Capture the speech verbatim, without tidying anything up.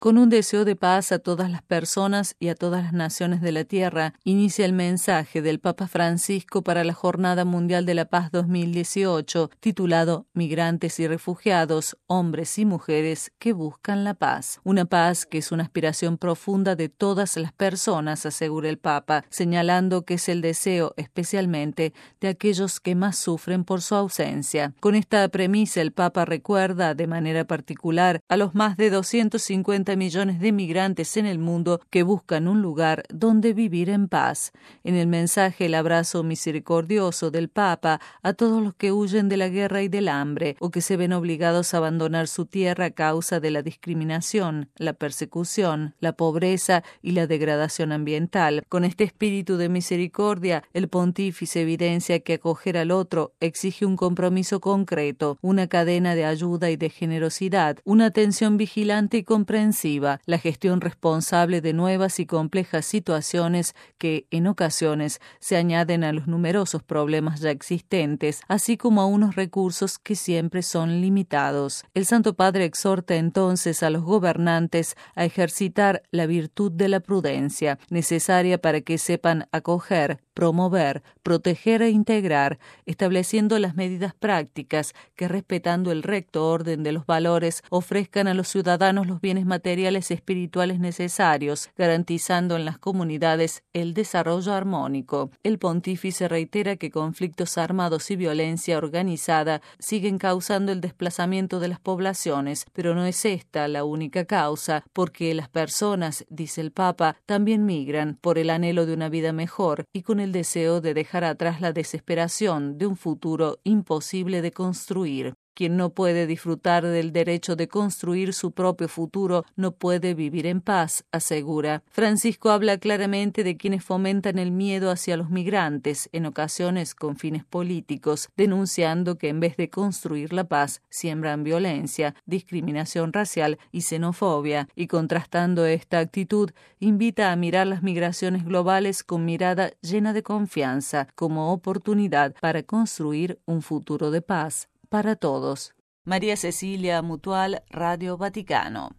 Con un deseo de paz a todas las personas y a todas las naciones de la tierra, inicia el mensaje del Papa Francisco para la Jornada Mundial de la Paz dos mil dieciocho, titulado Migrantes y refugiados, hombres y mujeres que buscan la paz. Una paz que es una aspiración profunda de todas las personas, asegura el Papa, señalando que es el deseo especialmente de aquellos que más sufren por su ausencia. Con esta premisa, el Papa recuerda de manera particular a los más de doscientos cincuenta millones de migrantes en el mundo que buscan un lugar donde vivir en paz. En el mensaje, el abrazo misericordioso del Papa a todos los que huyen de la guerra y del hambre o que se ven obligados a abandonar su tierra a causa de la discriminación, la persecución, la pobreza y la degradación ambiental. Con este espíritu de misericordia, el pontífice evidencia que acoger al otro exige un compromiso concreto, una cadena de ayuda y de generosidad, una atención vigilante y comprensiva, la gestión responsable de nuevas y complejas situaciones que, en ocasiones, se añaden a los numerosos problemas ya existentes, así como a unos recursos que siempre son limitados. El Santo Padre exhorta entonces a los gobernantes a ejercitar la virtud de la prudencia, necesaria para que sepan acoger, promover, proteger e integrar, estableciendo las medidas prácticas que, respetando el recto orden de los valores, ofrezcan a los ciudadanos los bienes materiales y espirituales necesarios, garantizando en las comunidades el desarrollo armónico. El pontífice reitera que conflictos armados y violencia organizada siguen causando el desplazamiento de las poblaciones, pero no es esta la única causa, porque las personas, dice el Papa, también migran por el anhelo de una vida mejor y con el deseo de dejar atrás la desesperación de un futuro imposible de construir. Quien no puede disfrutar del derecho de construir su propio futuro no puede vivir en paz, asegura. Francisco habla claramente de quienes fomentan el miedo hacia los migrantes, en ocasiones con fines políticos, denunciando que en vez de construir la paz, siembran violencia, discriminación racial y xenofobia, y contrastando esta actitud, invita a mirar las migraciones globales con mirada llena de confianza, como oportunidad para construir un futuro de paz para todos. María Cecilia Mutual, Radio Vaticano.